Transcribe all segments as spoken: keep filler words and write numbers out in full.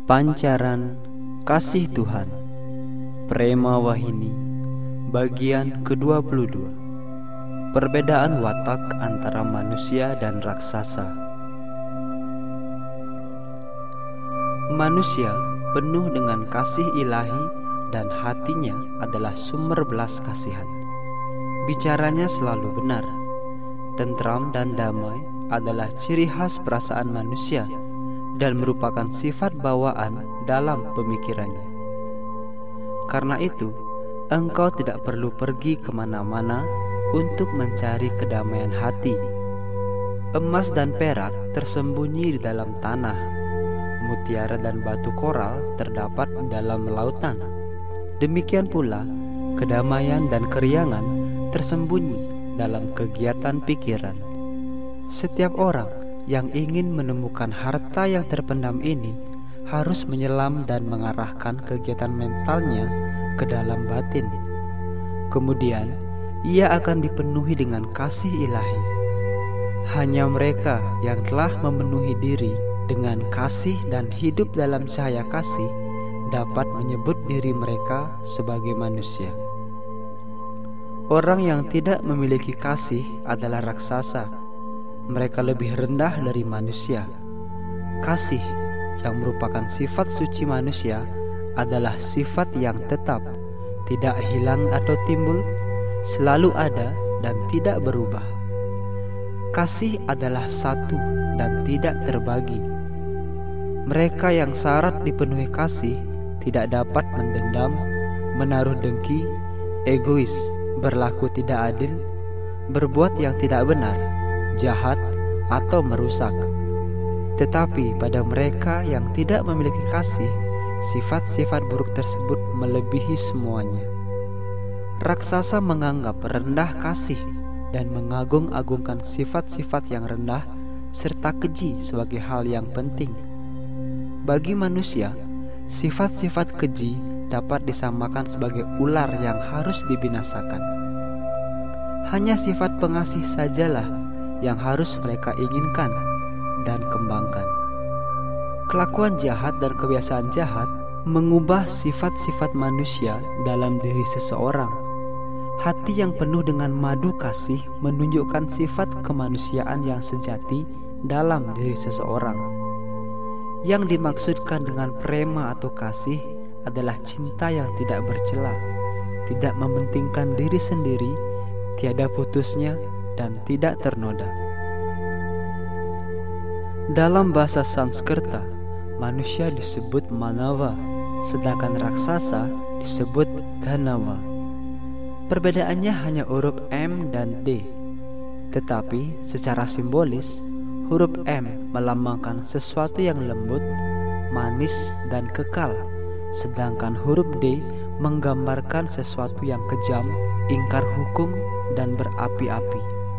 Pancaran Kasih Tuhan Prema Wahini bagian kedua puluh dua. Perbedaan watak antara manusia dan raksasa. Manusia penuh dengan kasih ilahi dan hatinya adalah sumber belas kasihan. Bicaranya selalu benar. Tentram dan damai adalah ciri khas perasaan manusia dan merupakan sifat bawaan dalam pemikirannya. Karena itu, engkau tidak perlu pergi kemana-mana untuk mencari kedamaian hati. Emas dan perak tersembunyi di dalam tanah. Mutiara dan batu koral terdapat di dalam lautan. Demikian pula, kedamaian dan keriangan tersembunyi dalam kegiatan pikiran. Setiap orang yang ingin menemukan harta yang terpendam ini harus menyelam dan mengarahkan kegiatan mentalnya ke dalam batin. Kemudian, ia akan dipenuhi dengan kasih ilahi. Hanya mereka yang telah memenuhi diri dengan kasih dan hidup dalam cahaya kasih dapat menyebut diri mereka sebagai manusia. Orang yang tidak memiliki kasih adalah raksasa. Mereka lebih rendah dari manusia. Kasih yang merupakan sifat suci manusia adalah sifat yang tetap, tidak hilang atau timbul, selalu ada dan tidak berubah. Kasih adalah satu dan tidak terbagi. Mereka yang syarat dipenuhi kasih tidak dapat mendendam, menaruh dengki, egois, berlaku tidak adil, berbuat yang tidak benar, jahat, atau merusak. Tetapi pada mereka yang tidak memiliki kasih, sifat-sifat buruk tersebut melebihi semuanya. Raksasa menganggap rendah kasih dan mengagung-agungkan sifat-sifat yang rendah serta keji sebagai hal yang penting. Bagi manusia, sifat-sifat keji dapat disamakan sebagai ular yang harus dibinasakan. Hanya sifat pengasih sajalah yang harus mereka inginkan dan kembangkan. Kelakuan jahat dan kebiasaan jahat mengubah sifat-sifat manusia dalam diri seseorang. Hati yang penuh dengan madu kasih menunjukkan sifat kemanusiaan yang sejati dalam diri seseorang. Yang dimaksudkan dengan prema atau kasih adalah cinta yang tidak bercela, tidak mementingkan diri sendiri, tiada putusnya, dan tidak ternoda. Dalam bahasa Sanskerta, manusia disebut Manava, sedangkan raksasa disebut Dhanava. Perbedaannya hanya huruf M dan D, tetapi secara simbolis, huruf M melambangkan sesuatu yang lembut, manis, dan kekal, sedangkan huruf D menggambarkan sesuatu yang kejam, ingkar hukum, dan berapi-api.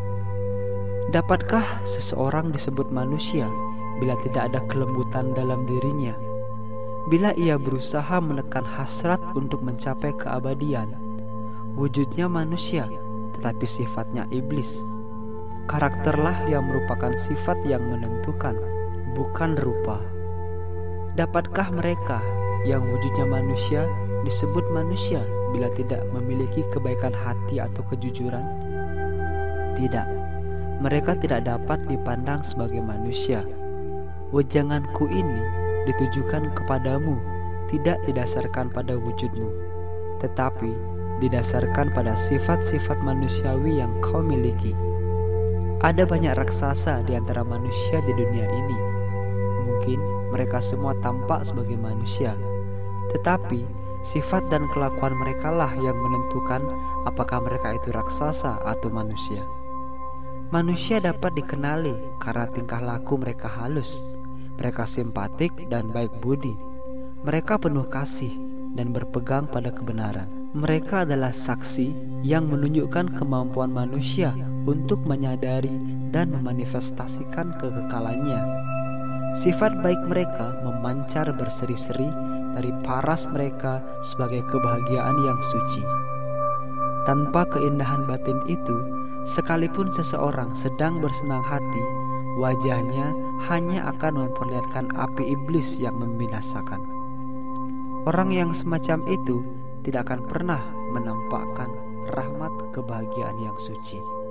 Dapatkah seseorang disebut manusia bila tidak ada kelembutan dalam dirinya? Bila ia berusaha menekan hasrat untuk mencapai keabadian, wujudnya manusia tetapi sifatnya iblis. Karakterlah yang merupakan sifat yang menentukan, bukan rupa. Dapatkah mereka yang wujudnya manusia disebut manusia bila tidak memiliki kebaikan hati atau kejujuran? Tidak. Mereka tidak dapat dipandang sebagai manusia. Wejanganku ini ditujukan kepadamu, tidak didasarkan pada wujudmu, tetapi didasarkan pada sifat-sifat manusiawi yang kau miliki. Ada banyak raksasa di antara manusia di dunia ini. Mungkin mereka semua tampak sebagai manusia, tetapi sifat dan kelakuan merekalah yang menentukan apakah mereka itu raksasa atau manusia. Manusia dapat dikenali karena tingkah laku mereka halus. Mereka simpatik dan baik budi. Mereka penuh kasih dan berpegang pada kebenaran. Mereka adalah saksi yang menunjukkan kemampuan manusia untuk menyadari dan memanifestasikan kekekalannya. Sifat baik mereka memancar berseri-seri dari paras mereka sebagai kebahagiaan yang suci. Tanpa keindahan batin itu, sekalipun seseorang sedang bersenang hati, wajahnya hanya akan memperlihatkan api iblis yang membinasakan. Orang yang semacam itu tidak akan pernah menampakkan rahmat kebahagiaan yang suci.